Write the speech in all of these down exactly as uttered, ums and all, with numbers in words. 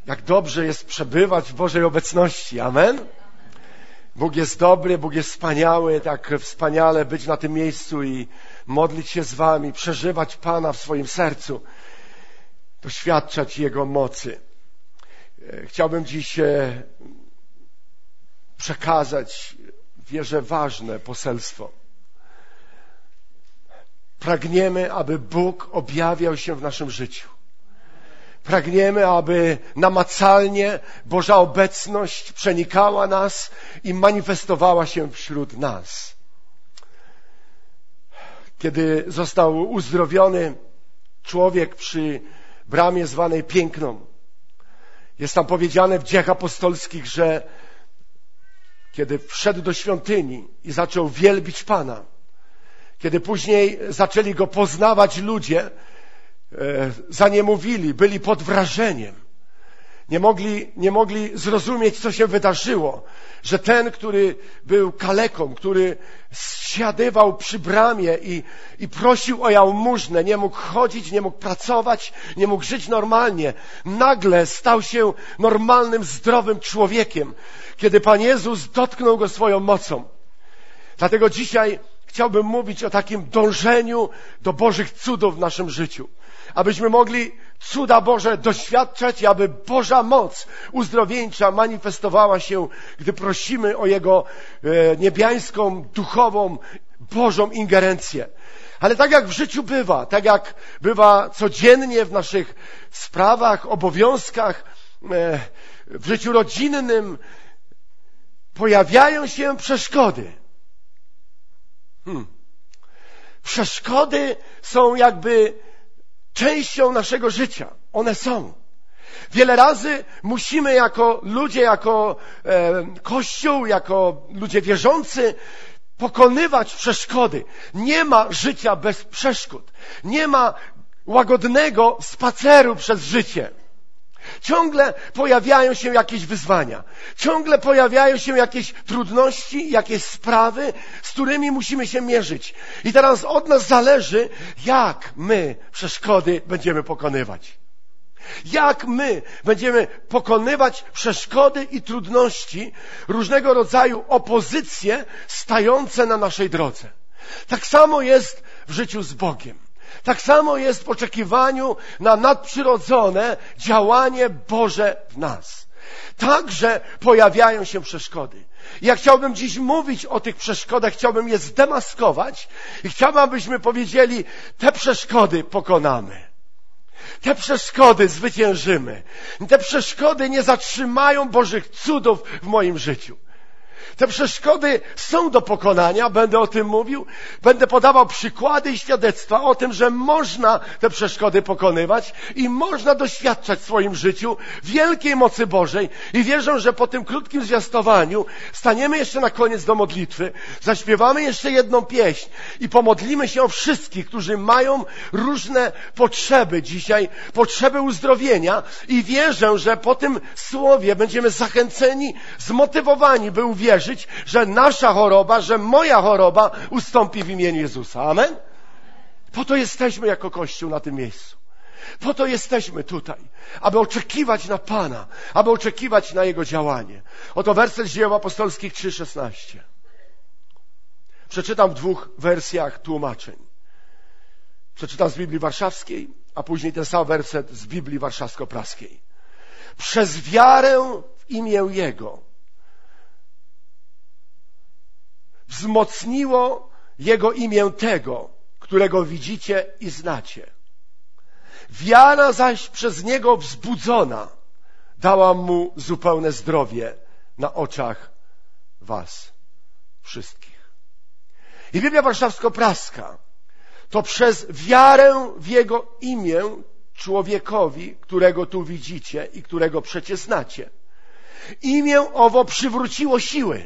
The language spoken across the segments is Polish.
Jak dobrze jest przebywać w Bożej obecności. Amen? Bóg jest dobry, Bóg jest wspaniały, tak wspaniale być na tym miejscu i modlić się z wami, przeżywać Pana w swoim sercu, doświadczać Jego mocy. Chciałbym dziś przekazać, wierzę, ważne poselstwo. Pragniemy, aby Bóg objawiał się w naszym życiu. Pragniemy, aby namacalnie Boża obecność przenikała nas i manifestowała się wśród nas. Kiedy został uzdrowiony człowiek przy bramie zwanej Piękną, jest tam powiedziane w Dziejach Apostolskich, że kiedy wszedł do świątyni i zaczął wielbić Pana, kiedy później zaczęli Go poznawać ludzie, za nie mówili, byli pod wrażeniem. Nie mogli, nie mogli zrozumieć, co się wydarzyło, że ten, który był kaleką, który siadywał przy bramie i, i prosił o jałmużnę, nie mógł chodzić, nie mógł pracować, nie mógł żyć normalnie, nagle stał się normalnym, zdrowym człowiekiem, kiedy Pan Jezus dotknął go swoją mocą. Dlatego dzisiaj chciałbym mówić o takim dążeniu do Bożych cudów w naszym życiu. Abyśmy mogli cuda Boże doświadczać i aby Boża moc uzdrowieńcza manifestowała się, gdy prosimy o Jego e, niebiańską, duchową, Bożą ingerencję. Ale tak jak w życiu bywa, tak jak bywa codziennie w naszych sprawach, obowiązkach, e, w życiu rodzinnym, pojawiają się przeszkody. Hmm. Przeszkody są jakby częścią naszego życia. One są. Wiele razy musimy jako ludzie, jako e, Kościół, jako ludzie wierzący pokonywać przeszkody. Nie ma życia bez przeszkód. Nie ma łagodnego spaceru przez życie. Ciągle pojawiają się jakieś wyzwania. Ciągle pojawiają się jakieś trudności, jakieś sprawy, z którymi musimy się mierzyć. I teraz od nas zależy, jak my przeszkody będziemy pokonywać. Jak my będziemy pokonywać przeszkody i trudności, różnego rodzaju opozycje stające na naszej drodze. Tak samo jest w życiu z Bogiem. Tak samo jest w oczekiwaniu na nadprzyrodzone działanie Boże w nas. Także pojawiają się przeszkody. Ja chciałbym dziś mówić o tych przeszkodach, chciałbym je zdemaskować i chciałbym, abyśmy powiedzieli, te przeszkody pokonamy. Te przeszkody zwyciężymy. Te przeszkody nie zatrzymają Bożych cudów w moim życiu. Te przeszkody są do pokonania, będę o tym mówił, będę podawał przykłady i świadectwa o tym, że można te przeszkody pokonywać i można doświadczać w swoim życiu wielkiej mocy Bożej i wierzę, że po tym krótkim zwiastowaniu staniemy jeszcze na koniec do modlitwy, zaśpiewamy jeszcze jedną pieśń i pomodlimy się o wszystkich, którzy mają różne potrzeby dzisiaj, potrzeby uzdrowienia i wierzę, że po tym słowie będziemy zachęceni, zmotywowani, by uwierzyć, że nasza choroba, że moja choroba ustąpi w imieniu Jezusa. Amen? Po to jesteśmy jako Kościół na tym miejscu. Po to jesteśmy tutaj, aby oczekiwać na Pana, aby oczekiwać na Jego działanie. Oto werset z Dzieł Apostolskich trzy szesnaście. Przeczytam w dwóch wersjach tłumaczeń. Przeczytam z Biblii Warszawskiej, a później ten sam werset z Biblii Warszawsko-Praskiej. Przez wiarę w imię Jego wzmocniło Jego imię tego, którego widzicie i znacie. Wiara zaś przez Niego wzbudzona dała Mu zupełne zdrowie na oczach was wszystkich. I Biblia Warszawsko-Praska to przez wiarę w Jego imię człowiekowi, którego tu widzicie i którego przecie znacie. Imię owo przywróciło siły.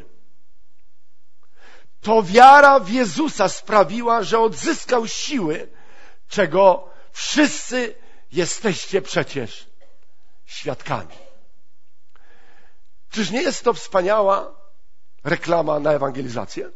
To wiara w Jezusa sprawiła, że odzyskał siły, czego wszyscy jesteście przecież świadkami. Czyż nie jest to wspaniała reklama na ewangelizację?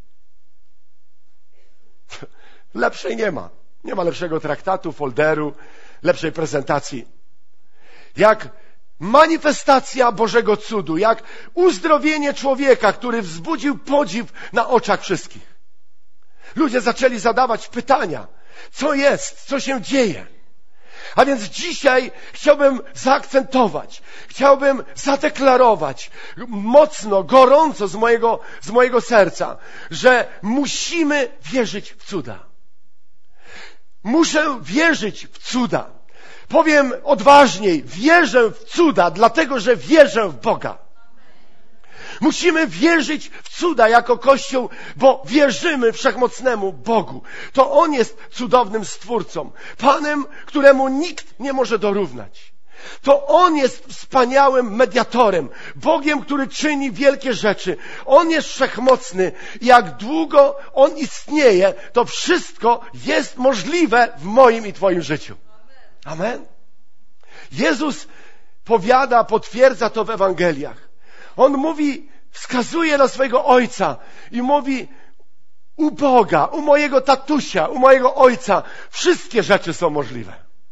Lepszej nie ma. Nie ma lepszego traktatu, folderu, lepszej prezentacji. Jak manifestacja Bożego cudu, jak uzdrowienie człowieka, który wzbudził podziw na oczach wszystkich. Ludzie zaczęli zadawać pytania, co jest, co się dzieje. A więc dzisiaj chciałbym zaakcentować, chciałbym zadeklarować mocno, gorąco z mojego, z mojego serca, że musimy wierzyć w cuda. Muszę wierzyć w cuda. Powiem odważniej, wierzę w cuda, dlatego że wierzę w Boga. Musimy wierzyć w cuda jako Kościół, bo wierzymy wszechmocnemu Bogu. To On jest cudownym Stwórcą, Panem, któremu nikt nie może dorównać. To On jest wspaniałym mediatorem, Bogiem, który czyni wielkie rzeczy. On jest wszechmocny i jak długo On istnieje, to wszystko jest możliwe w moim i Twoim życiu. Amen. Jezus powiada, potwierdza to w Ewangeliach. On mówi, wskazuje na swojego Ojca i mówi, u Boga, u mojego tatusia, u mojego Ojca wszystkie rzeczy są możliwe.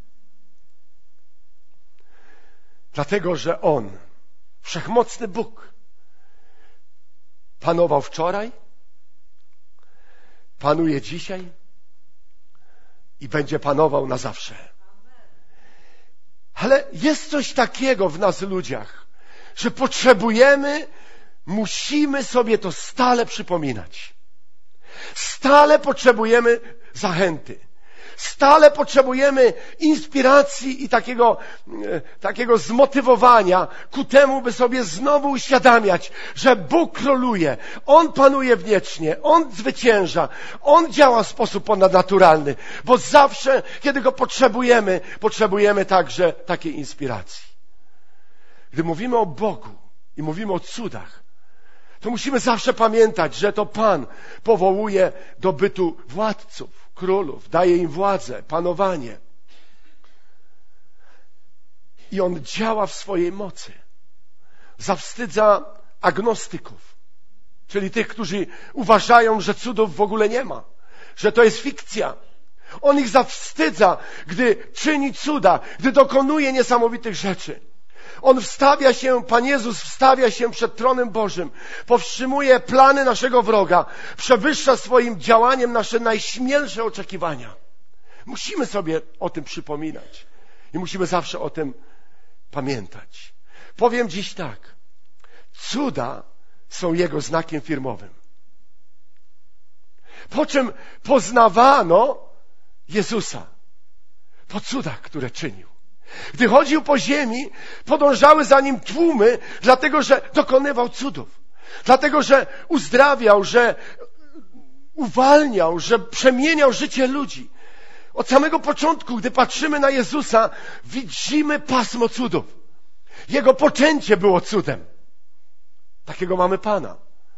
Dlatego, że On, wszechmocny Bóg, panował wczoraj, panuje dzisiaj i będzie panował na zawsze. Ale jest coś takiego w nas ludziach, że potrzebujemy, musimy sobie to stale przypominać. Stale potrzebujemy zachęty. Stale potrzebujemy inspiracji i takiego, takiego zmotywowania ku temu, by sobie znowu uświadamiać, że Bóg króluje. On panuje wiecznie. On zwycięża. On działa w sposób ponadnaturalny. Bo zawsze, kiedy Go potrzebujemy, potrzebujemy także takiej inspiracji. Gdy mówimy o Bogu i mówimy o cudach, to musimy zawsze pamiętać, że to Pan powołuje do bytu władców, królów, daje im władzę, panowanie. I On działa w swojej mocy. Zawstydza agnostyków, czyli tych, którzy uważają, że cudów w ogóle nie ma, że to jest fikcja. On ich zawstydza, gdy czyni cuda, gdy dokonuje niesamowitych rzeczy. On wstawia się, Pan Jezus wstawia się przed tronem Bożym, powstrzymuje plany naszego wroga, przewyższa swoim działaniem nasze najśmielsze oczekiwania. Musimy sobie o tym przypominać i musimy zawsze o tym pamiętać. Powiem dziś tak, cuda są Jego znakiem firmowym. Po czym poznawano Jezusa? Po cudach, które czynił. Gdy chodził po ziemi, podążały za Nim tłumy, dlatego że dokonywał cudów. Dlatego że uzdrawiał, że uwalniał, że przemieniał życie ludzi. Od samego początku, gdy patrzymy na Jezusa, widzimy pasmo cudów. Jego poczęcie było cudem. Takiego mamy Pana.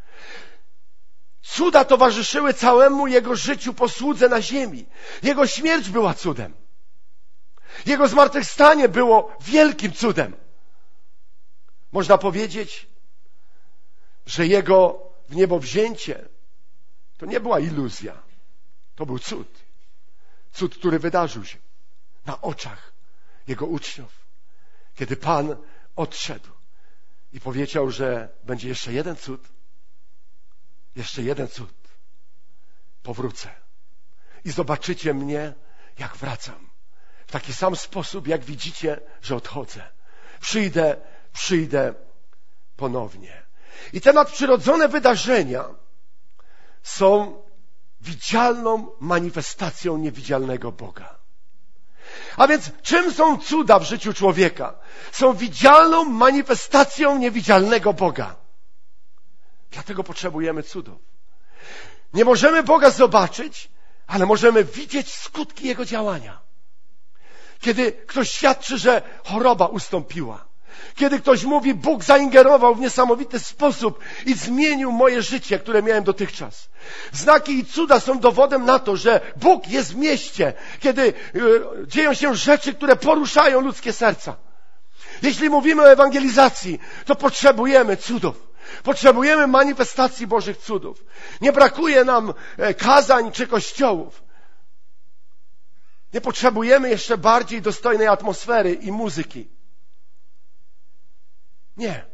Cuda towarzyszyły całemu Jego życiu, posłudze na ziemi. Jego śmierć była cudem. Jego zmartwychwstanie było wielkim cudem. Można powiedzieć, że Jego w niebo wzięcie to nie była iluzja. To był cud. Cud, który wydarzył się na oczach Jego uczniów. Kiedy Pan odszedł i powiedział, że będzie jeszcze jeden cud. Jeszcze jeden cud. Powrócę. I zobaczycie mnie, jak wracam. W taki sam sposób, jak widzicie, że odchodzę. Przyjdę, przyjdę ponownie. I te nadprzyrodzone wydarzenia są widzialną manifestacją niewidzialnego Boga. A więc czym są cuda w życiu człowieka? Są widzialną manifestacją niewidzialnego Boga. Dlatego potrzebujemy cudów. Nie możemy Boga zobaczyć, ale możemy widzieć skutki Jego działania. Kiedy ktoś świadczy, że choroba ustąpiła. Kiedy ktoś mówi, Bóg zaingerował w niesamowity sposób i zmienił moje życie, które miałem dotychczas. Znaki i cuda są dowodem na to, że Bóg jest w mieście, kiedy yy, dzieją się rzeczy, które poruszają ludzkie serca. Jeśli mówimy o ewangelizacji, to potrzebujemy cudów. Potrzebujemy manifestacji Bożych cudów. Nie brakuje nam kazań czy kościołów. Nie potrzebujemy jeszcze bardziej dostojnej atmosfery i muzyki. Nie.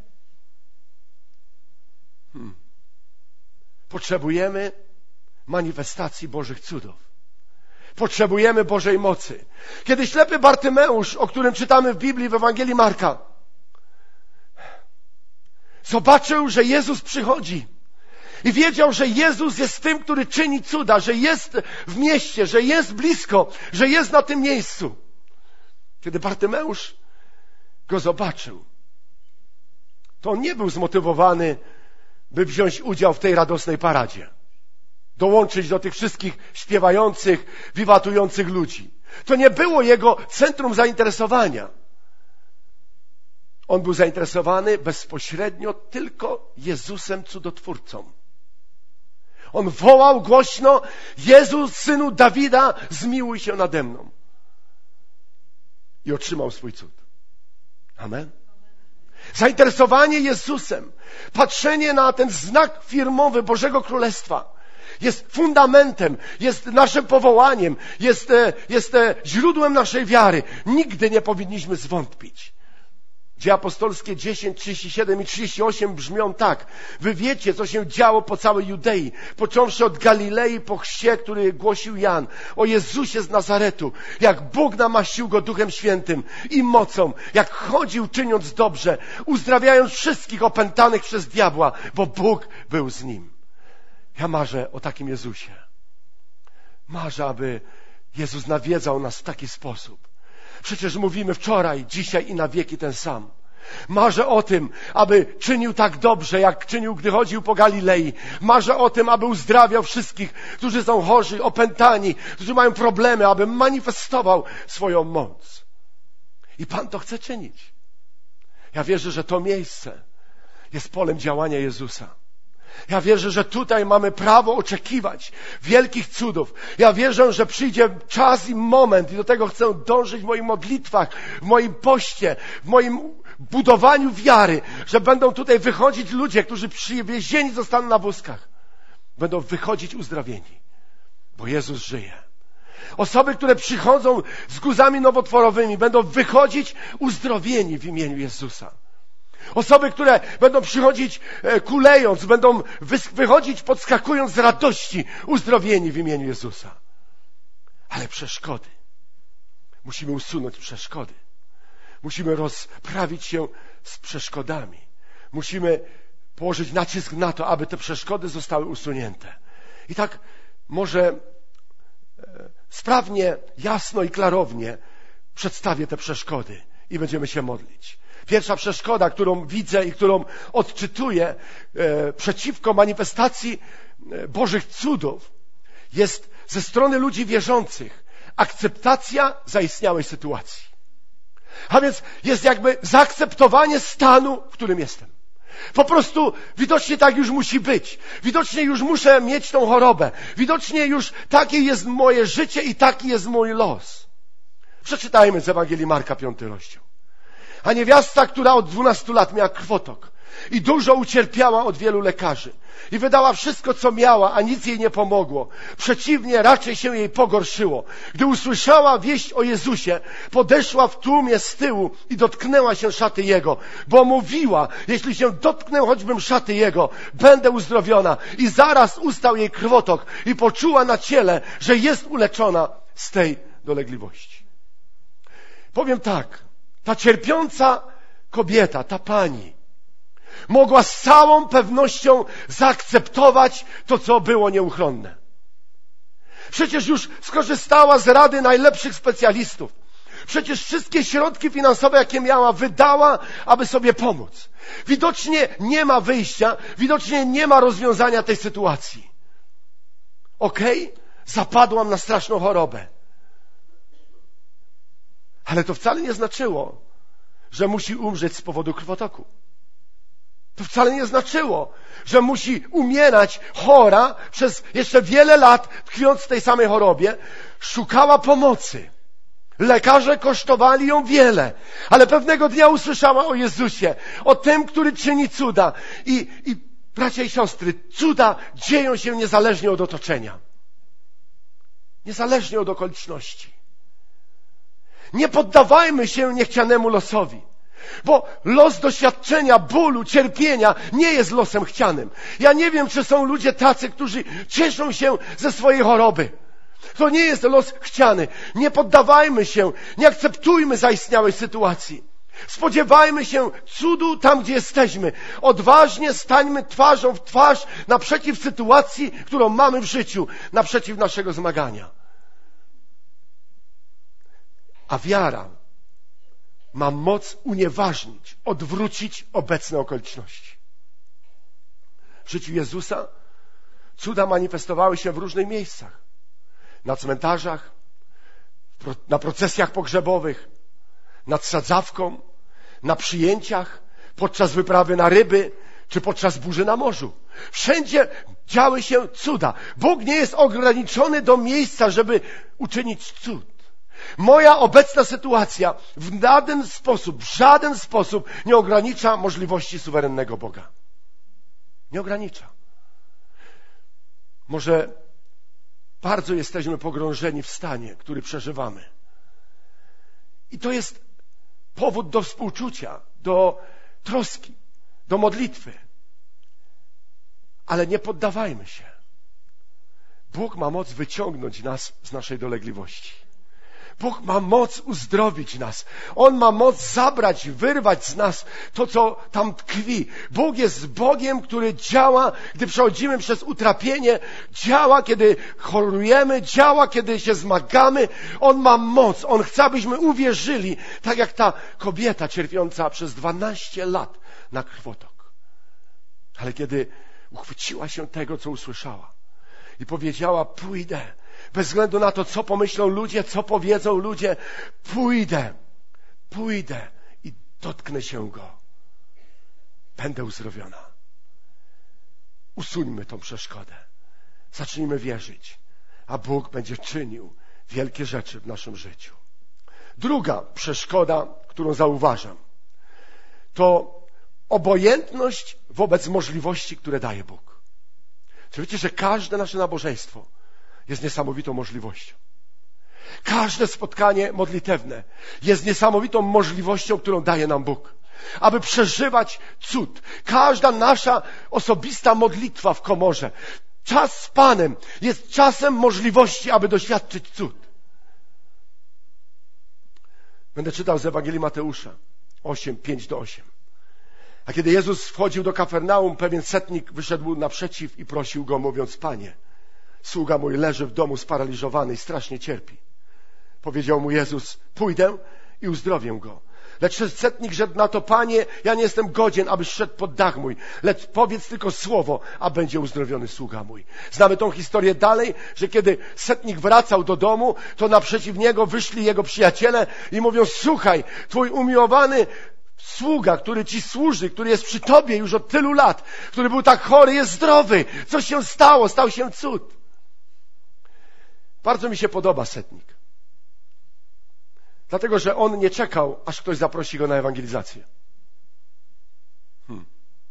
Hmm. Potrzebujemy manifestacji Bożych cudów. Potrzebujemy Bożej mocy. Kiedy ślepy Bartymeusz, o którym czytamy w Biblii, w Ewangelii Marka, zobaczył, że Jezus przychodzi i wiedział, że Jezus jest tym, który czyni cuda, że jest w mieście, że jest blisko, że jest na tym miejscu. Kiedy Bartymeusz go zobaczył, to on nie był zmotywowany, by wziąć udział w tej radosnej paradzie. Dołączyć do tych wszystkich śpiewających, wiwatujących ludzi. To nie było jego centrum zainteresowania. On był zainteresowany bezpośrednio tylko Jezusem cudotwórcą. On wołał głośno: Jezus, Synu Dawida, zmiłuj się nade mną. I otrzymał swój cud. Amen. Zainteresowanie Jezusem, patrzenie na ten znak firmowy Bożego Królestwa jest fundamentem, jest naszym powołaniem, jest, jest źródłem naszej wiary. Nigdy nie powinniśmy zwątpić. Dzieje apostolskie dziesięć, trzydzieści siedem i trzydzieści osiem brzmią tak. Wy wiecie, co się działo po całej Judei, począwszy od Galilei po chrzcie, który głosił Jan, o Jezusie z Nazaretu, jak Bóg namaścił go Duchem Świętym i mocą, jak chodził czyniąc dobrze, uzdrawiając wszystkich opętanych przez diabła, bo Bóg był z nim. Ja marzę o takim Jezusie. Marzę, aby Jezus nawiedzał nas w taki sposób. Przecież mówimy wczoraj, dzisiaj i na wieki ten sam. Marzę o tym, aby czynił tak dobrze, jak czynił, gdy chodził po Galilei. Marzę o tym, aby uzdrawiał wszystkich, którzy są chorzy, opętani, którzy mają problemy, aby manifestował swoją moc. I Pan to chce czynić. Ja wierzę, że to miejsce jest polem działania Jezusa. Ja wierzę, że tutaj mamy prawo oczekiwać wielkich cudów. Ja wierzę, że przyjdzie czas i moment i do tego chcę dążyć w moich modlitwach, w moim poście, w moim budowaniu wiary, że będą tutaj wychodzić ludzie, którzy przywiezieni zostaną na wózkach. Będą wychodzić uzdrowieni, bo Jezus żyje. Osoby, które przychodzą z guzami nowotworowymi, będą wychodzić uzdrowieni w imieniu Jezusa. Osoby, które będą przychodzić kulejąc, będą wychodzić podskakując z radości, uzdrowieni w imieniu Jezusa. Ale przeszkody. Musimy usunąć przeszkody. Musimy rozprawić się z przeszkodami. Musimy położyć nacisk na to, aby te przeszkody zostały usunięte. I tak może sprawnie, jasno i klarownie przedstawię te przeszkody i będziemy się modlić. Pierwsza przeszkoda, którą widzę i którą odczytuję e, przeciwko manifestacji e, Bożych cudów, jest ze strony ludzi wierzących akceptacja zaistniałej sytuacji. A więc jest jakby zaakceptowanie stanu, w którym jestem. Po prostu widocznie tak już musi być. Widocznie już muszę mieć tą chorobę. Widocznie już takie jest moje życie i taki jest mój los. Przeczytajmy z Ewangelii Marka, piąty rozdział. A niewiasta, która od dwunastu lat miała krwotok i dużo ucierpiała od wielu lekarzy i wydała wszystko, co miała, a nic jej nie pomogło. Przeciwnie, raczej się jej pogorszyło. Gdy usłyszała wieść o Jezusie, podeszła w tłumie z tyłu i dotknęła się szaty Jego, bo mówiła: jeśli się dotknę choćbym szaty Jego, będę uzdrowiona. I zaraz ustał jej krwotok i poczuła na ciele, że jest uleczona z tej dolegliwości. Powiem tak. Ta cierpiąca kobieta, ta pani, mogła z całą pewnością zaakceptować to, co było nieuchronne. Przecież już skorzystała z rady najlepszych specjalistów. Przecież wszystkie środki finansowe, jakie miała, wydała, aby sobie pomóc. Widocznie nie ma wyjścia, widocznie nie ma rozwiązania tej sytuacji. Okej, okay? Zapadłam na straszną chorobę. Ale to wcale nie znaczyło, że musi umrzeć z powodu krwotoku. To wcale nie znaczyło, że musi umierać chora przez jeszcze wiele lat, tkwiąc w tej samej chorobie. Szukała pomocy. Lekarze kosztowali ją wiele, ale pewnego dnia usłyszała o Jezusie, o tym, który czyni cuda. I, i bracia i siostry, cuda dzieją się niezależnie od otoczenia. Niezależnie od okoliczności. Nie poddawajmy się niechcianemu losowi. Bo los doświadczenia bólu, cierpienia nie jest losem chcianym. Ja nie wiem, czy są ludzie tacy, którzy cieszą się ze swojej choroby. To nie jest los chciany. Nie poddawajmy się, nie akceptujmy zaistniałej sytuacji. Spodziewajmy się cudu tam, gdzie jesteśmy. Odważnie stańmy twarzą w twarz naprzeciw sytuacji, którą mamy w życiu, naprzeciw naszego zmagania. A wiara ma moc unieważnić, odwrócić obecne okoliczności. W życiu Jezusa cuda manifestowały się w różnych miejscach. Na cmentarzach, na procesjach pogrzebowych, nad sadzawką, na przyjęciach, podczas wyprawy na ryby, czy podczas burzy na morzu. Wszędzie działy się cuda. Bóg nie jest ograniczony do miejsca, żeby uczynić cud. Moja obecna sytuacja w żaden sposób, w żaden sposób nie ogranicza możliwości suwerennego Boga. Nie ogranicza. Może bardzo jesteśmy pogrążeni w stanie, który przeżywamy. I to jest powód do współczucia, do troski, do modlitwy. Ale nie poddawajmy się. Bóg ma moc wyciągnąć nas z naszej dolegliwości. Bóg ma moc uzdrowić nas. On ma moc zabrać, wyrwać z nas to, co tam tkwi. Bóg jest Bogiem, który działa, gdy przechodzimy przez utrapienie, działa, kiedy chorujemy, działa, kiedy się zmagamy. On ma moc. On chce, abyśmy uwierzyli, tak jak ta kobieta cierpiąca przez dwanaście lat na krwotok. Ale kiedy uchwyciła się tego, co usłyszała i powiedziała, pójdę, bez względu na to, co pomyślą ludzie, co powiedzą ludzie, pójdę, pójdę i dotknę się Go. Będę uzdrowiona. Usuńmy tą przeszkodę. Zacznijmy wierzyć, a Bóg będzie czynił wielkie rzeczy w naszym życiu. Druga przeszkoda, którą zauważam, to obojętność wobec możliwości, które daje Bóg. Czy wiecie, że każde nasze nabożeństwo jest niesamowitą możliwością. Każde spotkanie modlitewne jest niesamowitą możliwością, którą daje nam Bóg, aby przeżywać cud. Każda nasza osobista modlitwa w komorze, czas z Panem jest czasem możliwości, aby doświadczyć cud. Będę czytał z Ewangelii Mateusza osiem, pięć do osiem. A kiedy Jezus wchodził do Kafarnaum, pewien setnik wyszedł naprzeciw i prosił Go, mówiąc, Panie, sługa mój leży w domu sparaliżowany i strasznie cierpi. Powiedział mu Jezus, pójdę i uzdrowię go. Lecz setnik rzekł na to, Panie, ja nie jestem godzien, abyś szedł pod dach mój, lecz powiedz tylko słowo, a będzie uzdrowiony sługa mój. Znamy tą historię dalej, że kiedy setnik wracał do domu, to naprzeciw niego wyszli jego przyjaciele i mówią, słuchaj, twój umiłowany sługa, który ci służy, który jest przy tobie już od tylu lat, który był tak chory, jest zdrowy. Co się stało? Stał się cud. Bardzo mi się podoba setnik. Dlatego, że on nie czekał, aż ktoś zaprosi go na ewangelizację. Hmm.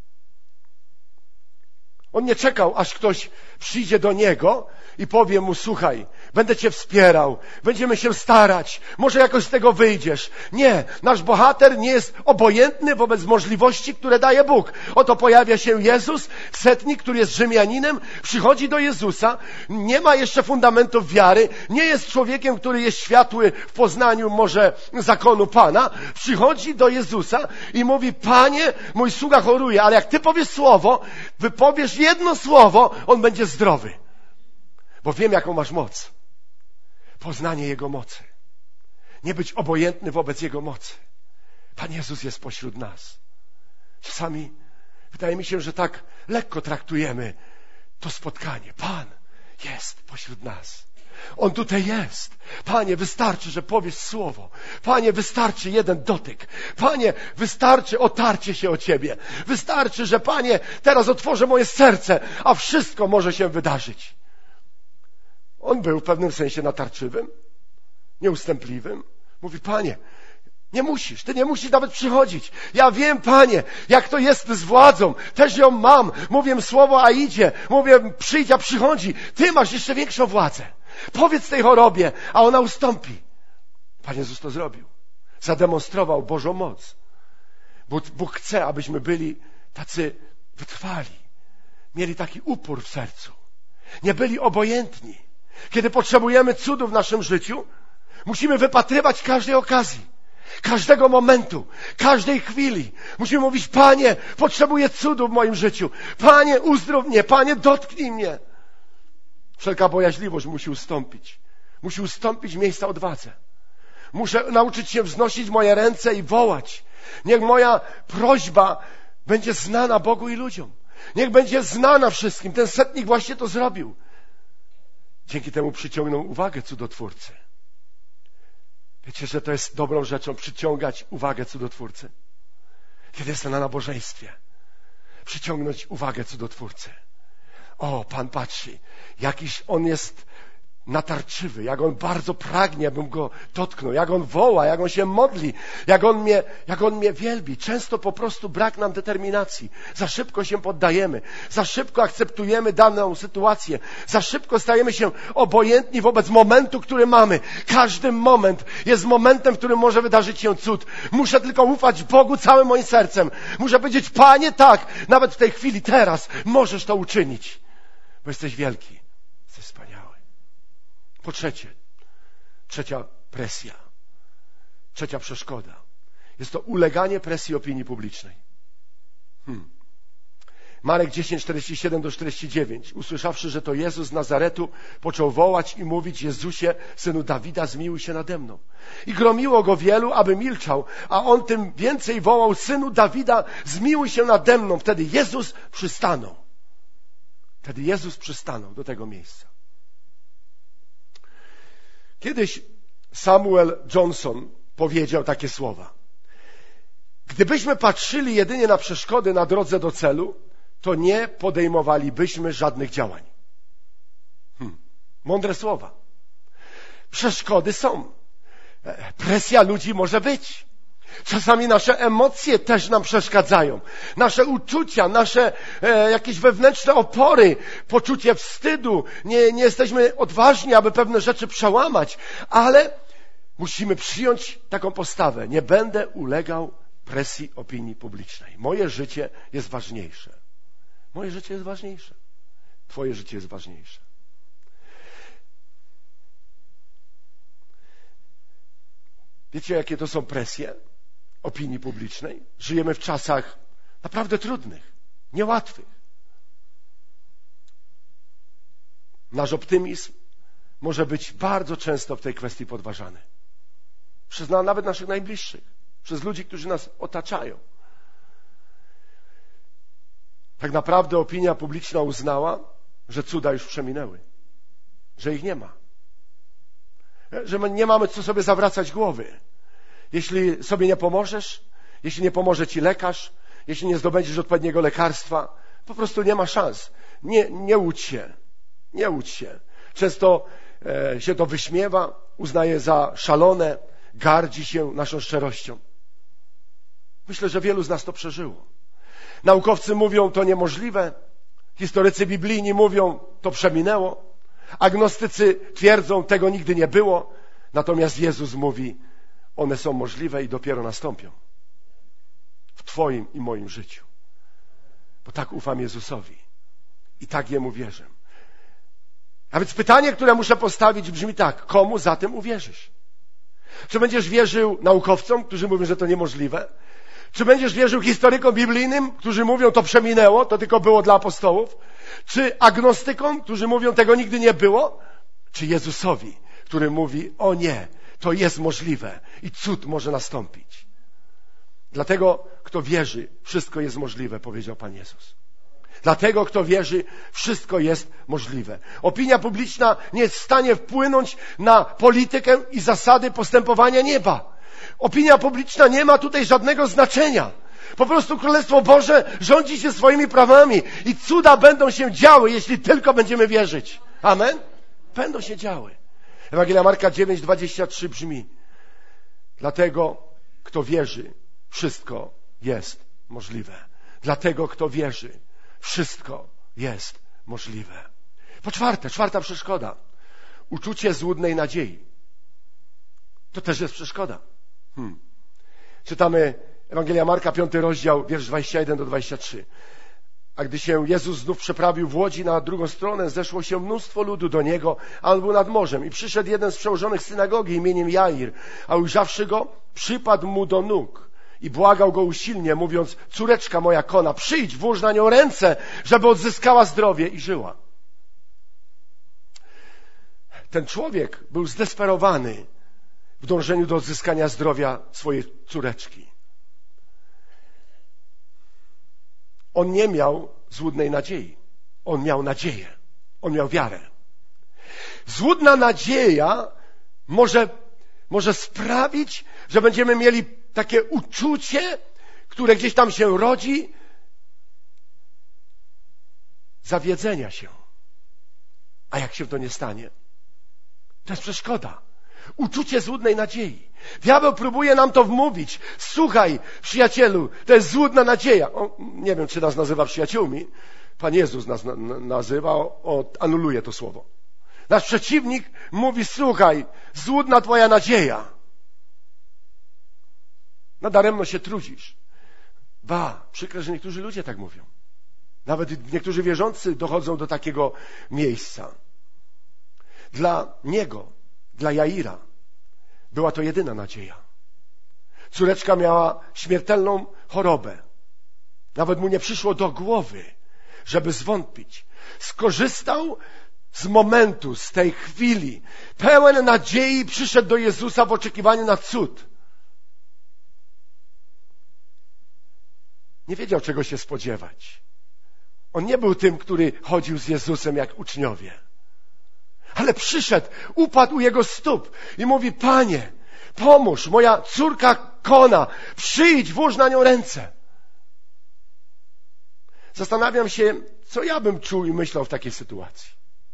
On nie czekał, aż ktoś przyjdzie do niego i powie mu, słuchaj, będę cię wspierał, będziemy się starać, może jakoś z tego wyjdziesz. Nie, nasz bohater nie jest obojętny wobec możliwości, które daje Bóg. Oto pojawia się Jezus, setnik, który jest Rzymianinem, przychodzi do Jezusa, nie ma jeszcze fundamentów wiary, nie jest człowiekiem, który jest światły w poznaniu może zakonu Pana, przychodzi do Jezusa i mówi, Panie, mój sługa choruje, ale jak Ty powiesz słowo, wypowiesz jedno słowo, on będzie zdrowy. Bo wiem, jaką masz moc. Poznanie Jego mocy. Nie być obojętny wobec Jego mocy. Pan Jezus jest pośród nas. Czasami wydaje mi się, że tak lekko traktujemy to spotkanie. Pan jest pośród nas. On tutaj jest. Panie, wystarczy, że powiesz słowo. Panie, wystarczy jeden dotyk. Panie, wystarczy otarcie się o Ciebie. Wystarczy, że Panie, teraz otworzę moje serce, a wszystko może się wydarzyć. On był w pewnym sensie natarczywym, nieustępliwym. Mówi, Panie, nie musisz, Ty nie musisz nawet przychodzić. Ja wiem, Panie, jak to jest z władzą. Też ją mam. Mówię słowo, a idzie. Mówię, przyjdź, a przychodzi. Ty masz jeszcze większą władzę. Powiedz tej chorobie, a ona ustąpi. Pan Jezus to zrobił. Zademonstrował Bożą moc. Bóg, Bóg chce, abyśmy byli tacy wytrwali. Mieli taki upór w sercu. Nie byli obojętni. Kiedy potrzebujemy cudu w naszym życiu, musimy wypatrywać każdej okazji, każdego momentu, każdej chwili. Musimy mówić: Panie, potrzebuję cudu w moim życiu. Panie, uzdrów mnie. Panie, dotknij mnie. Wszelka bojaźliwość musi ustąpić. Musi ustąpić miejsca odwadze. Muszę nauczyć się wznosić moje ręce i wołać. Niech moja prośba będzie znana Bogu i ludziom. Niech będzie znana wszystkim. Ten setnik właśnie to zrobił. Dzięki temu przyciągnął uwagę cudotwórcy. Wiecie, że to jest dobrą rzeczą przyciągać uwagę cudotwórcy? Kiedy jestem na nabożeństwie, przyciągnąć uwagę cudotwórcy. O, Pan patrzy, jakiś on jest natarczywy, jak on bardzo pragnie, abym go dotknął, jak on woła, jak on się modli, jak on mnie, jak on mnie wielbi. Często po prostu brak nam determinacji. Za szybko się poddajemy, za szybko akceptujemy daną sytuację, za szybko stajemy się obojętni wobec momentu, który mamy. Każdy moment jest momentem, w którym może wydarzyć się cud. Muszę tylko ufać Bogu całym moim sercem. Muszę powiedzieć: Panie, tak, nawet w tej chwili, teraz możesz to uczynić, bo jesteś wielki, jesteś wspaniały. Po trzecie, trzecia presja, trzecia przeszkoda. Jest to uleganie presji opinii publicznej. Hmm. Marek dziesięć, czterdzieści siedem do czterdzieści dziewięć. Usłyszawszy, że to Jezus z Nazaretu, począł wołać i mówić: Jezusie, synu Dawida, zmiłuj się nade mną. I gromiło go wielu, aby milczał, a on tym więcej wołał: synu Dawida, zmiłuj się nade mną. Wtedy Jezus przystanął. Wtedy Jezus przystanął do tego miejsca. Kiedyś Samuel Johnson powiedział takie słowa: gdybyśmy patrzyli jedynie na przeszkody na drodze do celu, to nie podejmowalibyśmy żadnych działań. Hmm. Mądre słowa. Przeszkody są. Presja ludzi może być. Czasami nasze emocje też nam przeszkadzają. Nasze uczucia, nasze e, jakieś wewnętrzne opory, poczucie wstydu. Nie, nie jesteśmy odważni, aby pewne rzeczy przełamać, ale musimy przyjąć taką postawę: nie będę ulegał presji opinii publicznej. Moje życie jest ważniejsze. Moje życie jest ważniejsze. Twoje życie jest ważniejsze. Wiecie, jakie to są presje opinii publicznej? Żyjemy w czasach naprawdę trudnych, niełatwych. Nasz optymizm może być bardzo często w tej kwestii podważany. Przez nawet naszych najbliższych, przez ludzi, którzy nas otaczają. Tak naprawdę opinia publiczna uznała, że cuda już przeminęły, że ich nie ma, że my nie mamy co sobie zawracać głowy. Jeśli sobie nie pomożesz, jeśli nie pomoże ci lekarz, jeśli nie zdobędziesz odpowiedniego lekarstwa, po prostu nie ma szans. Nie, nie łudź się. Nie łudź się. Często e, się to wyśmiewa, uznaje za szalone, gardzi się naszą szczerością. Myślę, że wielu z nas to przeżyło. Naukowcy mówią, to niemożliwe. Historycy biblijni mówią, to przeminęło. Agnostycy twierdzą, tego nigdy nie było. Natomiast Jezus mówi, one są możliwe i dopiero nastąpią. W Twoim i moim życiu. Bo tak ufam Jezusowi. I tak Jemu wierzę. A więc pytanie, które muszę postawić, brzmi tak. Komu zatem uwierzysz? Czy będziesz wierzył naukowcom, którzy mówią, że to niemożliwe? Czy będziesz wierzył historykom biblijnym, którzy mówią, to przeminęło, to tylko było dla apostołów? Czy agnostykom, którzy mówią, tego nigdy nie było? Czy Jezusowi, który mówi, o nie, to jest możliwe i cud może nastąpić? Dlatego, kto wierzy, wszystko jest możliwe, powiedział Pan Jezus. Dlatego, kto wierzy, wszystko jest możliwe. Opinia publiczna nie jest w stanie wpłynąć na politykę i zasady postępowania nieba. Opinia publiczna nie ma tutaj żadnego znaczenia. Po prostu Królestwo Boże rządzi się swoimi prawami i cuda będą się działy, jeśli tylko będziemy wierzyć. Amen? Będą się działy. Ewangelia Marka dziewięć, dwadzieścia trzy brzmi: dlatego, kto wierzy, wszystko jest możliwe. Dlatego, kto wierzy, wszystko jest możliwe. Po czwarte, czwarta przeszkoda. Uczucie złudnej nadziei. To też jest przeszkoda. Hmm. Czytamy Ewangelia Marka, piąty rozdział, wiersz dwudziesty pierwszy do dwudziestego trzeciego. A gdy się Jezus znów przeprawił w łodzi na drugą stronę, zeszło się mnóstwo ludu do Niego, a On był nad morzem. I przyszedł jeden z przełożonych synagogi imieniem Jair, a ujrzawszy Go, przypadł Mu do nóg i błagał Go usilnie, mówiąc: córeczka moja kona, przyjdź, włóż na nią ręce, żeby odzyskała zdrowie i żyła. Ten człowiek był zdesperowany w dążeniu do odzyskania zdrowia swojej córeczki. On nie miał złudnej nadziei. On miał nadzieję. On miał wiarę. Złudna nadzieja może, może sprawić, że będziemy mieli takie uczucie, które gdzieś tam się rodzi, zawiedzenia się. A jak się to nie stanie? To jest przeszkoda. Uczucie złudnej nadziei. Diabeł próbuje nam to wmówić. Słuchaj, przyjacielu, to jest złudna nadzieja. O, nie wiem, czy nas nazywa przyjaciółmi. Pan Jezus nas na, na, nazywa, o, anuluje to słowo. Nasz przeciwnik mówi: słuchaj, złudna twoja nadzieja. Nadaremno się trudzisz. Ba, przykre, że niektórzy ludzie tak mówią. Nawet niektórzy wierzący dochodzą do takiego miejsca. Dla niego, dla Jaira, była to jedyna nadzieja. Córeczka miała śmiertelną chorobę. Nawet mu nie przyszło do głowy, żeby zwątpić. Skorzystał z momentu, z tej chwili. Pełen nadziei przyszedł do Jezusa w oczekiwaniu na cud. Nie wiedział, czego się spodziewać. On nie był tym, który chodził z Jezusem jak uczniowie. Ale przyszedł, upadł u Jego stóp i mówi: Panie, pomóż, moja córka kona, przyjdź, włóż na nią ręce. Zastanawiam się, co ja bym czuł i myślał w takiej sytuacji.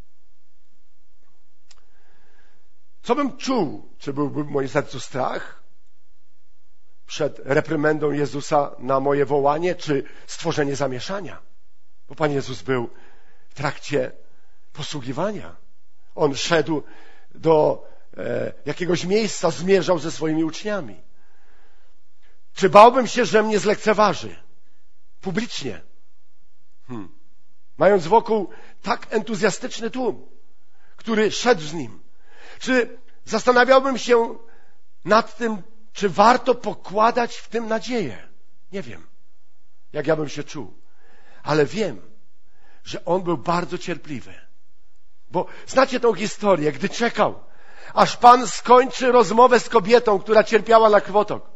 Co bym czuł? Czy byłby w moim sercu strach przed reprymendą Jezusa na moje wołanie, czy stworzenie zamieszania? Bo Pan Jezus był w trakcie posługiwania. On szedł do e, jakiegoś miejsca, zmierzał ze swoimi uczniami. Czy bałbym się, że mnie zlekceważy? Publicznie. Hmm. Mając wokół tak entuzjastyczny tłum, który szedł z Nim. Czy zastanawiałbym się nad tym, czy warto pokładać w tym nadzieję? Nie wiem, jak ja bym się czuł. Ale wiem, że On był bardzo cierpliwy. Bo znacie tą historię, gdy czekał, aż Pan skończy rozmowę z kobietą, która cierpiała na krwotok.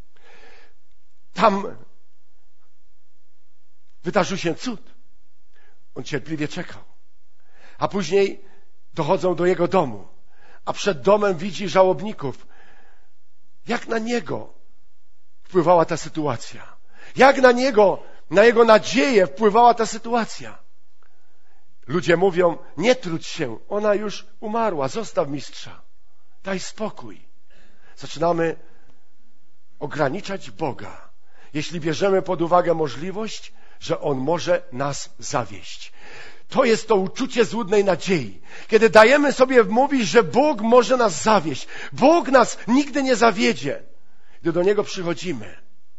Tam wydarzył się cud. On cierpliwie czekał. A później dochodzą do jego domu. A przed domem widzi żałobników. Jak na niego wpływała ta sytuacja? Jak na niego, na jego nadzieję wpływała ta sytuacja? Ludzie mówią: nie trudź się, ona już umarła, zostaw mistrza. Daj spokój. Zaczynamy ograniczać Boga, jeśli bierzemy pod uwagę możliwość, że On może nas zawieść. To jest to uczucie złudnej nadziei. Kiedy dajemy sobie wmówić, że Bóg może nas zawieść. Bóg nas nigdy nie zawiedzie. Gdy do Niego przychodzimy.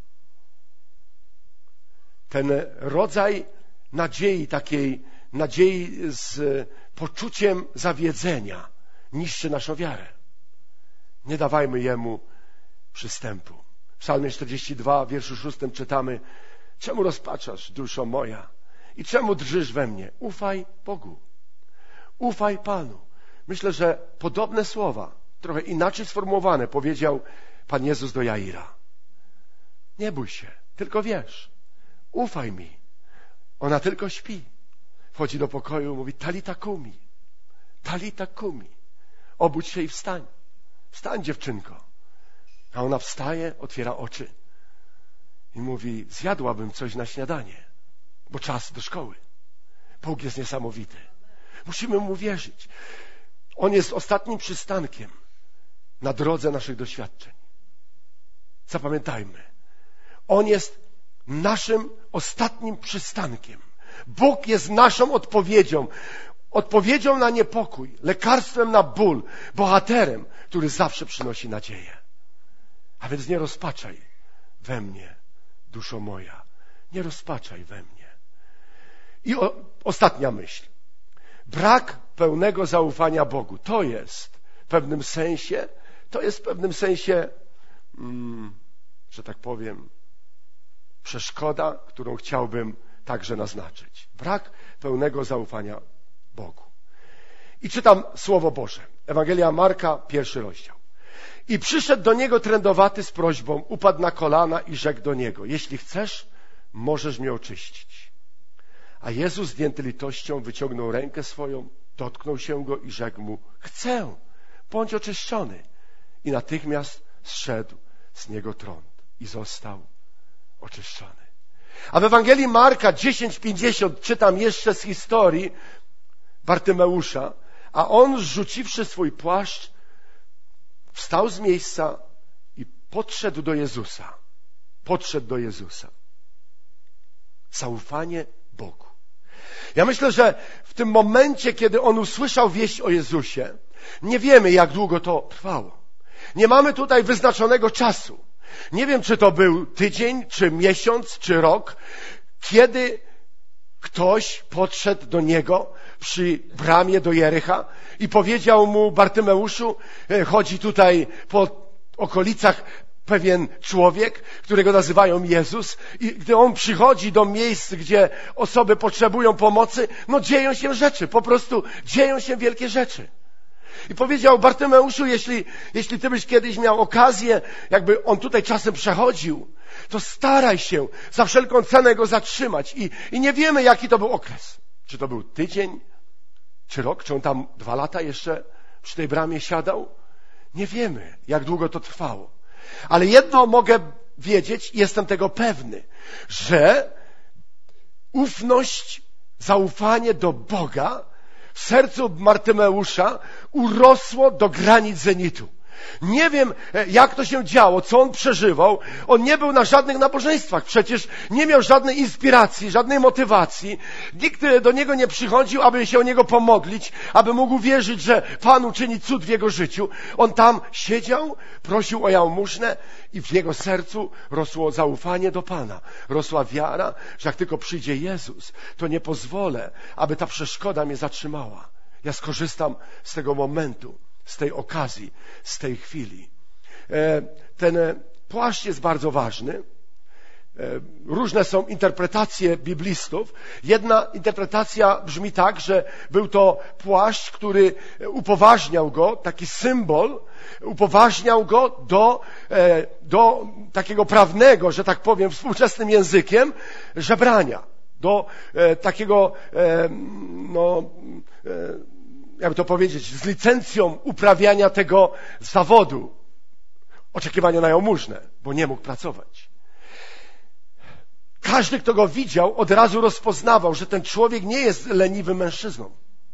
Ten rodzaj nadziei, takiej nadziei z poczuciem zawiedzenia, niszczy naszą wiarę. Nie dawajmy Jemu przystępu. W Psalmie czterdziestym dwóm, wierszu szóstym czytamy: czemu rozpaczasz, duszo moja? I czemu drżysz we mnie? Ufaj Bogu. Ufaj Panu. Myślę, że podobne słowa, trochę inaczej sformułowane, powiedział Pan Jezus do Jaira. Nie bój się, tylko wierz. Ufaj mi. Ona tylko śpi. Wchodzi do pokoju, mówi: talita kumi. Talita kumi. Obudź się i wstań. Wstań, dziewczynko. A ona wstaje, otwiera oczy i mówi: zjadłabym coś na śniadanie, bo czas do szkoły. Bóg jest niesamowity. Musimy Mu wierzyć. On jest ostatnim przystankiem na drodze naszych doświadczeń. Zapamiętajmy. On jest naszym ostatnim przystankiem. Bóg jest naszą odpowiedzią. Odpowiedzią na niepokój, lekarstwem na ból, bohaterem, który zawsze przynosi nadzieję. A więc nie rozpaczaj we mnie duszo moja, nie rozpaczaj we mnie. I o, ostatnia myśl. Brak pełnego zaufania Bogu. To jest w pewnym sensie, to jest w pewnym sensie, mm, że tak powiem, przeszkoda, którą chciałbym także naznaczyć. Brak pełnego zaufania Bogu. I czytam Słowo Boże. Ewangelia Marka, pierwszy rozdział. I przyszedł do niego trędowaty z prośbą, upadł na kolana i rzekł do niego: jeśli chcesz, możesz mnie oczyścić. A Jezus, zdjęty litością, wyciągnął rękę swoją, dotknął się go i rzekł mu: chcę, bądź oczyszczony. I natychmiast zszedł z niego trąd i został oczyszczony. A w Ewangelii Marka dziesięć pięćdziesiąt czytam jeszcze z historii Bartymeusza, a on, zrzuciwszy swój płaszcz, wstał z miejsca i podszedł do Jezusa. Podszedł do Jezusa. Zaufanie Bogu. Ja myślę, że w tym momencie, kiedy on usłyszał wieść o Jezusie, nie wiemy, jak długo to trwało. Nie mamy tutaj wyznaczonego czasu. Nie wiem, czy to był tydzień, czy miesiąc, czy rok, kiedy ktoś podszedł do niego przy bramie do Jericha i powiedział mu: Bartymeuszu, chodzi tutaj po okolicach pewien człowiek, którego nazywają Jezus, i gdy on przychodzi do miejsc, gdzie osoby potrzebują pomocy, no dzieją się rzeczy, po prostu dzieją się wielkie rzeczy. I powiedział: Bartymeuszu, jeśli, jeśli ty byś kiedyś miał okazję, jakby on tutaj czasem przechodził, to staraj się za wszelką cenę go zatrzymać. I, i nie wiemy, jaki to był okres. Czy to był tydzień, czy rok, czy on tam dwa lata jeszcze przy tej bramie siadał? Nie wiemy, jak długo to trwało. Ale jedno mogę wiedzieć i jestem tego pewny, że ufność, zaufanie do Boga w sercu Bartymeusza urosło do granic zenitu. Nie wiem, jak to się działo, co on przeżywał. On nie był na żadnych nabożeństwach. Przecież nie miał żadnej inspiracji, żadnej motywacji. Nikt do niego nie przychodził, aby się o niego pomodlić, aby mógł wierzyć, że Pan uczyni cud w jego życiu. On tam siedział, prosił o jałmużnę i w jego sercu rosło zaufanie do Pana. Rosła wiara, że jak tylko przyjdzie Jezus, to nie pozwolę, aby ta przeszkoda mnie zatrzymała. Ja skorzystam z tego momentu, z tej okazji, z tej chwili. Ten płaszcz jest bardzo ważny. Różne są interpretacje biblistów. Jedna interpretacja brzmi tak, że był to płaszcz, który upoważniał go, taki symbol, upoważniał go do, do takiego prawnego, że tak powiem, współczesnym językiem, żebrania. Do takiego, no, jakby to powiedzieć, z licencją uprawiania tego zawodu, oczekiwania na jałmużnę, bo nie mógł pracować. Każdy, kto go widział, od razu rozpoznawał, że ten człowiek nie jest leniwym mężczyzną,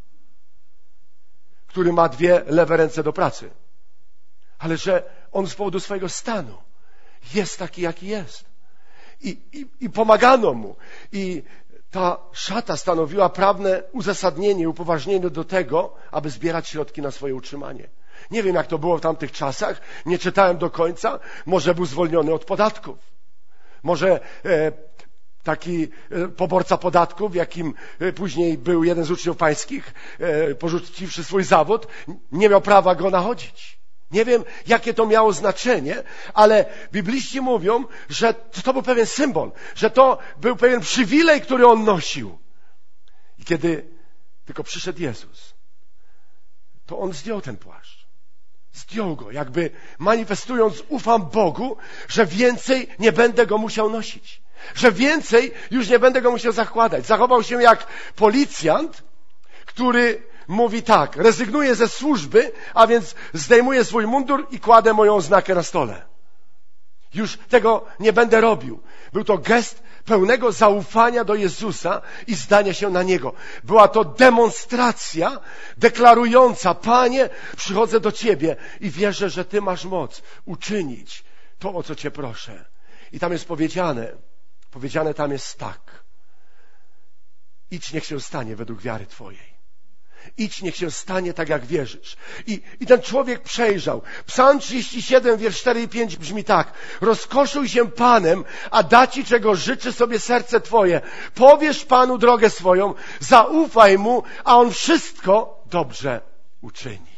który ma dwie lewe ręce do pracy, ale że on z powodu swojego stanu jest taki, jaki jest. I, i, i pomagano mu. I ta szata stanowiła prawne uzasadnienie, upoważnienie do tego, aby zbierać środki na swoje utrzymanie. Nie wiem, jak to było w tamtych czasach, nie czytałem do końca. Może był zwolniony od podatków. Może e, taki e, poborca podatków, jakim e, później był jeden z uczniów pańskich, e, porzuciwszy swój zawód, nie miał prawa go nachodzić. Nie wiem, jakie to miało znaczenie, ale bibliści mówią, że to był pewien symbol, że to był pewien przywilej, który on nosił. I kiedy tylko przyszedł Jezus, to on zdjął ten płaszcz. Zdjął go, jakby manifestując: ufam Bogu, że więcej nie będę go musiał nosić. Że więcej już nie będę go musiał zakładać. Zachował się jak policjant, który mówi tak: rezygnuję ze służby, a więc zdejmuję swój mundur i kładę moją oznakę na stole. Już tego nie będę robił. Był to gest pełnego zaufania do Jezusa i zdania się na Niego. Była to demonstracja deklarująca: Panie, przychodzę do Ciebie i wierzę, że Ty masz moc uczynić to, o co Cię proszę. I tam jest powiedziane, powiedziane tam jest tak: idź, niech się stanie według wiary Twojej. Idź, niech się stanie tak, jak wierzysz. I, i ten człowiek przejrzał. Psalm trzydzieści siedem, wiersz cztery i pięć brzmi tak. Rozkoszuj się Panem, a da ci, czego życzy sobie serce twoje. Powierz Panu drogę swoją, zaufaj Mu, a On wszystko dobrze uczyni.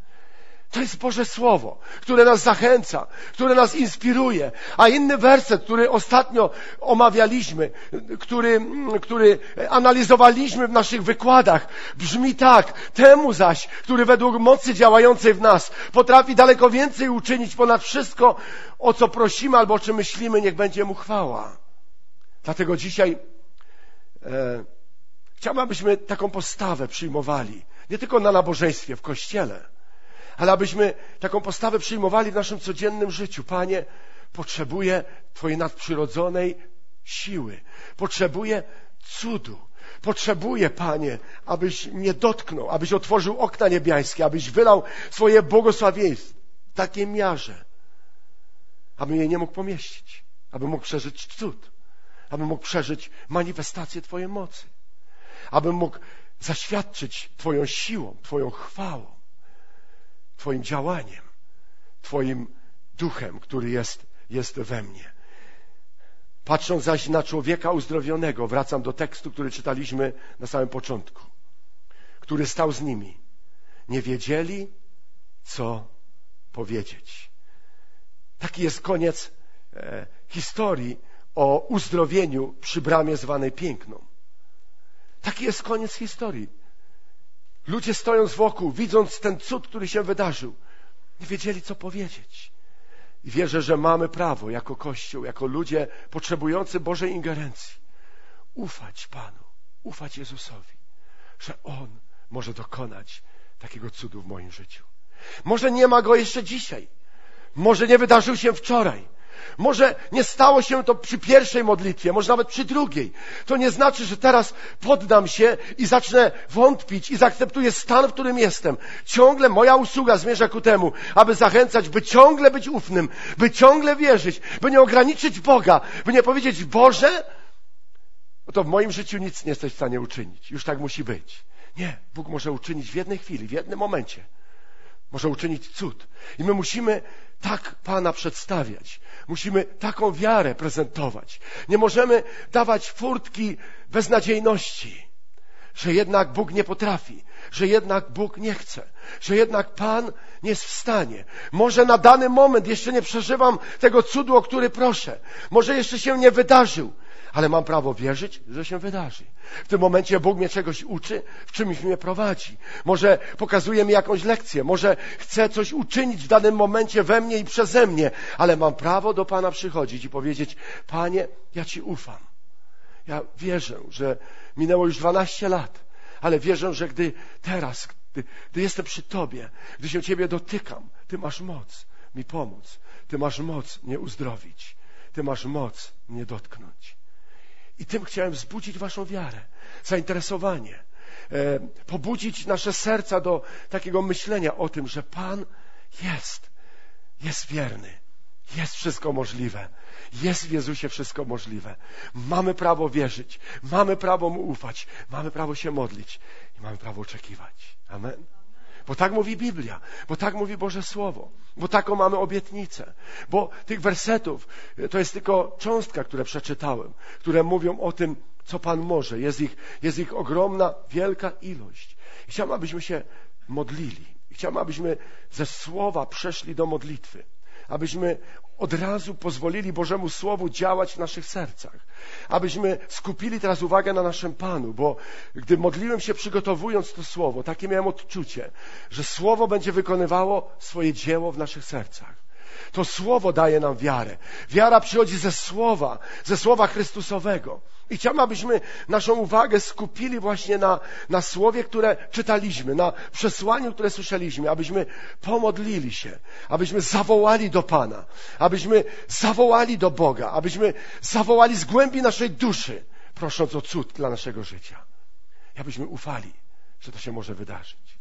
To jest Boże Słowo, które nas zachęca, które nas inspiruje. A inny werset, który ostatnio omawialiśmy, który, który analizowaliśmy w naszych wykładach, brzmi tak. Temu zaś, który według mocy działającej w nas potrafi daleko więcej uczynić ponad wszystko, o co prosimy albo o czym myślimy, niech będzie Mu chwała. Dlatego dzisiaj e, chciałbym, abyśmy taką postawę przyjmowali. Nie tylko na nabożeństwie, w kościele, ale abyśmy taką postawę przyjmowali w naszym codziennym życiu. Panie, potrzebuję Twojej nadprzyrodzonej siły. Potrzebuję cudu. Potrzebuję, Panie, abyś mnie dotknął, abyś otworzył okna niebiańskie, abyś wylał swoje błogosławieństwo w takiej miarze, abym je nie mógł pomieścić, abym mógł przeżyć cud, abym mógł przeżyć manifestację Twojej mocy, abym mógł zaświadczyć Twoją siłą, Twoją chwałą, Twoim działaniem, Twoim duchem, który jest, jest we mnie. Patrząc zaś na człowieka uzdrowionego, wracam do tekstu, który czytaliśmy na samym początku, który stał z nimi. Nie wiedzieli, co powiedzieć. Taki jest koniec e, historii o uzdrowieniu przy bramie zwanej Piękną. Taki jest koniec historii. Ludzie stojąc wokół, widząc ten cud, który się wydarzył, nie wiedzieli, co powiedzieć. I wierzę, że mamy prawo jako Kościół, jako ludzie potrzebujący Bożej ingerencji, ufać Panu, ufać Jezusowi, że On może dokonać takiego cudu w moim życiu. Może nie ma Go jeszcze dzisiaj. Może nie wydarzył się wczoraj. Może nie stało się to przy pierwszej modlitwie, może nawet przy drugiej. To nie znaczy, że teraz poddam się i zacznę wątpić i zaakceptuję stan, w którym jestem. Ciągle moja usługa zmierza ku temu, aby zachęcać, by ciągle być ufnym, by ciągle wierzyć, by nie ograniczyć Boga, by nie powiedzieć: Boże, no to w moim życiu nic nie jesteś w stanie uczynić. Już tak musi być. Nie, Bóg może uczynić w jednej chwili, w jednym momencie. Może uczynić cud. I my musimy tak Pana przedstawiać. Musimy taką wiarę prezentować. Nie możemy dawać furtki beznadziejności, że jednak Bóg nie potrafi, że jednak Bóg nie chce, że jednak Pan nie jest w stanie. Może na dany moment jeszcze nie przeżywam tego cudu, o który proszę. Może jeszcze się nie wydarzył, ale mam prawo wierzyć, że się wydarzy. W tym momencie Bóg mnie czegoś uczy, w czymś mnie prowadzi. Może pokazuje mi jakąś lekcję, może chce coś uczynić w danym momencie we mnie i przeze mnie, ale mam prawo do Pana przychodzić i powiedzieć: Panie, ja Ci ufam. Ja wierzę, że minęło już dwanaście lat, ale wierzę, że gdy teraz, gdy, gdy jestem przy Tobie, gdy się Ciebie dotykam, Ty masz moc mi pomóc. Ty masz moc mnie uzdrowić. Ty masz moc mnie dotknąć. I tym chciałem wzbudzić waszą wiarę, zainteresowanie, e, pobudzić nasze serca do takiego myślenia o tym, że Pan jest, jest wierny, jest wszystko możliwe, jest w Jezusie wszystko możliwe. Mamy prawo wierzyć, mamy prawo Mu ufać, mamy prawo się modlić i mamy prawo oczekiwać. Amen. Bo tak mówi Biblia, bo tak mówi Boże Słowo, bo taką mamy obietnicę. Bo tych wersetów to jest tylko cząstka, które przeczytałem, które mówią o tym, co Pan może. Jest ich, jest ich ogromna, wielka ilość. I chciałbym, abyśmy się modlili. I chciałbym, abyśmy ze Słowa przeszli do modlitwy. Abyśmy od razu pozwolili Bożemu Słowu działać w naszych sercach. Abyśmy skupili teraz uwagę na naszym Panu, bo gdy modliłem się przygotowując to Słowo, takie miałem odczucie, że Słowo będzie wykonywało swoje dzieło w naszych sercach. To Słowo daje nam wiarę. Wiara przychodzi ze Słowa, ze Słowa Chrystusowego. I chciałbym, abyśmy naszą uwagę skupili właśnie na, na Słowie, które czytaliśmy, na przesłaniu, które słyszeliśmy, abyśmy pomodlili się, abyśmy zawołali do Pana, abyśmy zawołali do Boga, abyśmy zawołali z głębi naszej duszy, prosząc o cud dla naszego życia. I abyśmy ufali, że to się może wydarzyć.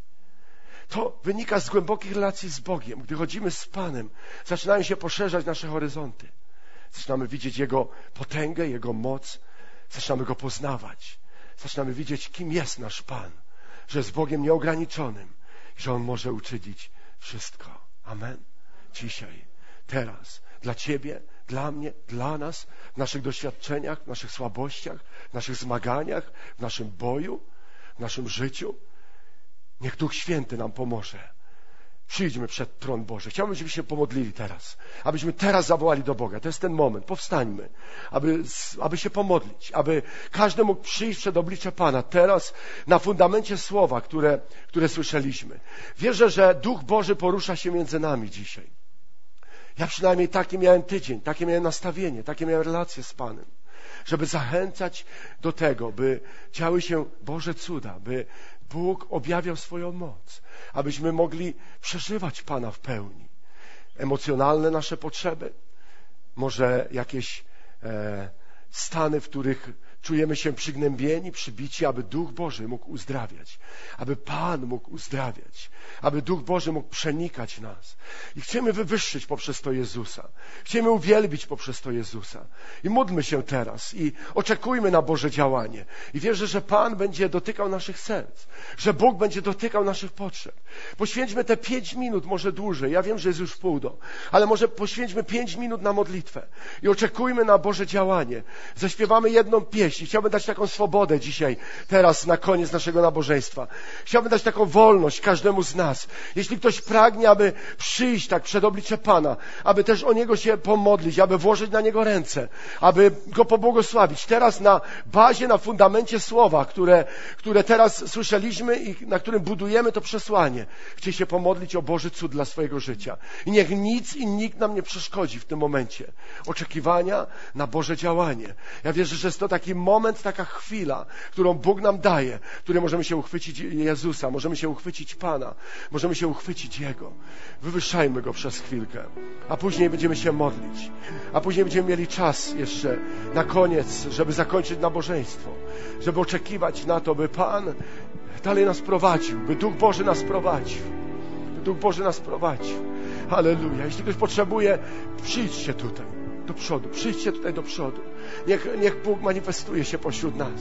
To wynika z głębokich relacji z Bogiem. Gdy chodzimy z Panem, zaczynają się poszerzać nasze horyzonty. Zaczynamy widzieć Jego potęgę, Jego moc. Zaczynamy Go poznawać. Zaczynamy widzieć, kim jest nasz Pan. że jest Bogiem nieograniczonym i że On może uczynić wszystko. Amen. Dzisiaj, teraz, dla Ciebie, dla mnie, dla nas, w naszych doświadczeniach, w naszych słabościach, w naszych zmaganiach, w naszym boju, w naszym życiu. Niech Duch Święty nam pomoże. Przyjdźmy przed tron Boży. Chciałbym, żebyśmy się pomodlili teraz. Abyśmy teraz zawołali do Boga. To jest ten moment. Powstańmy, aby, aby się pomodlić. Aby każdy mógł przyjść przed oblicze Pana. Teraz na fundamencie słowa, które, które słyszeliśmy. Wierzę, że Duch Boży porusza się między nami dzisiaj. Ja przynajmniej taki miałem tydzień, takie miałem nastawienie, takie miałem relacje z Panem. Żeby zachęcać do tego, by działy się Boże cuda, by Bóg objawiał swoją moc, abyśmy mogli przeżywać Pana w pełni. Emocjonalne nasze potrzeby, może jakieś e, stany, w których czujemy się przygnębieni, przybici, aby Duch Boży mógł uzdrawiać, aby Pan mógł uzdrawiać, aby Duch Boży mógł przenikać nas. I chcemy wywyższyć poprzez to Jezusa. Chcemy uwielbić poprzez to Jezusa. I módlmy się teraz i oczekujmy na Boże działanie. I wierzę, że Pan będzie dotykał naszych serc, że Bóg będzie dotykał naszych potrzeb. Poświęćmy te pięć minut, może dłużej. Ja wiem, że jest już pół do, ale może poświęćmy pięć minut na modlitwę i oczekujmy na Boże działanie. Zaśpiewamy jedną pieśń. I chciałbym dać taką swobodę dzisiaj, teraz na koniec naszego nabożeństwa. Chciałbym dać taką wolność każdemu z nas. Jeśli ktoś pragnie, aby przyjść tak przed oblicze Pana, aby też o Niego się pomodlić, aby włożyć na Niego ręce, aby Go pobłogosławić. Teraz na bazie, na fundamencie słowa, które, które teraz słyszeliśmy i na którym budujemy to przesłanie. Chcę się pomodlić o Boży cud dla swojego życia. I niech nic i nikt nam nie przeszkodzi w tym momencie oczekiwania na Boże działanie. Ja wierzę, że jest to taki moment, taka chwila, którą Bóg nam daje, w której możemy się uchwycić Jezusa, możemy się uchwycić Pana, możemy się uchwycić Jego. Wywyższajmy Go przez chwilkę, a później będziemy się modlić, a później będziemy mieli czas jeszcze na koniec, żeby zakończyć nabożeństwo, żeby oczekiwać na to, by Pan dalej nas prowadził, by Duch Boży nas prowadził, by Duch Boży nas prowadził. Halleluja. Jeśli ktoś potrzebuje, przyjdźcie tutaj do przodu, przyjdźcie tutaj do przodu. Niech, niech Bóg manifestuje się pośród nas.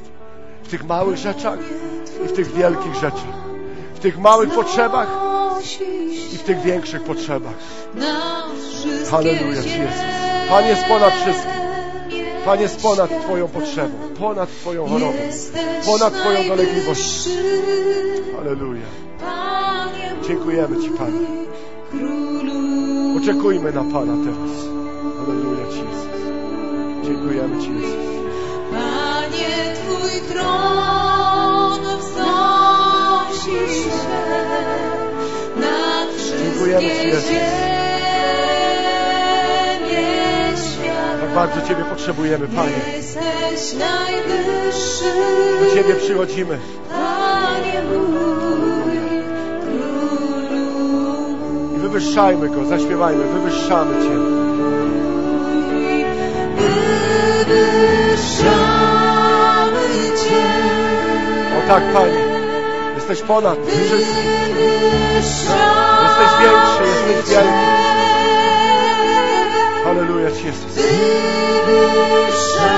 W tych małych rzeczach i w tych wielkich rzeczach. W tych małych potrzebach i w tych większych potrzebach. Halleluja, Ci Jezus. Pan jest ponad wszystkim. Pan jest ponad Twoją potrzebą, ponad Twoją chorobą, ponad Twoją dolegliwością. Halleluja. Dziękujemy Ci, Panie. Oczekujmy na Pana teraz. Halleluja, Ci Jezus. Dziękujemy Ci, Jezus. Panie, Twój tron wznosi się nad wszystkie ziemię świata. Tak bardzo Ciebie potrzebujemy, Panie. Jesteś najwyższy. Do Ciebie przychodzimy. Panie mój, Królu. I wywyższajmy Go, zaśpiewajmy, wywyższamy Cię. Wywyższamy Cię. O tak, Panie, jesteś ponad wszystkim. Jesteś większy, jesteś wielki. Halleluja, Ci Jezus. Wywyższamy